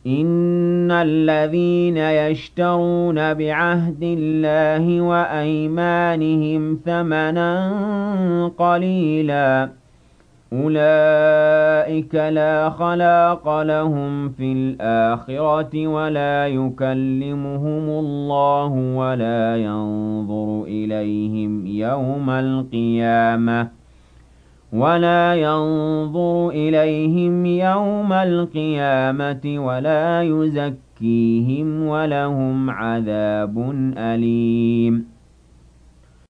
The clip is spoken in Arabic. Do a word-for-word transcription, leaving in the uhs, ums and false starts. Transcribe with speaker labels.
Speaker 1: إِنَّ الَّذِينَ يَشْتَرُونَ بِعَهْدِ اللَّهِ وَأَيْمَانِهِمْ ثَمَنًا قَلِيلًا أُولَٰئِكَ لَا خَلَاقَ لَهُمْ فِي الْآخِرَةِ وَلَا يُكَلِّمُهُمُ اللَّهُ وَلَا يَنظُرُ إِلَيْهِمْ يَوْمَ الْقِيَامَةِ وَلَا يَنظُرُ إِلَيْهِمْ يَوْمَ الْقِيَامَةِ وَلَا يُزَكِّيهِمْ وَلَهُمْ عَذَابٌ أَلِيمٌ